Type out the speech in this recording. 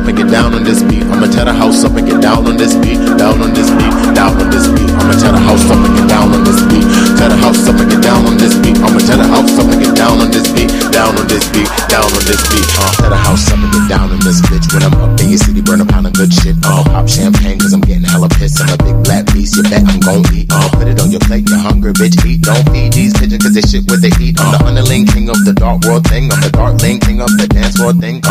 up and get down on this beat. I'ma tear the house up and get down on this beat. Down on this beat, down on this beat. I'ma tear the house up and get down on this beat. Tear the house up and get down on this beat. I'ma tear the house up and get down on this beat. Down on this beat, down on this beat. Tear the house up and get down on this bitch. When I'm up in your city, burn a pound of good shit. Pop champagne cause I'm getting hella pissed. I'm a big black beast, you bet I'm gon' eat. Put it on your plate, you're hungry, bitch, eat. Don't feed these pigeons cause they shit what they eat. I'm the underling king of the dark world thing. I'm the dark lane king of the dance floor thing.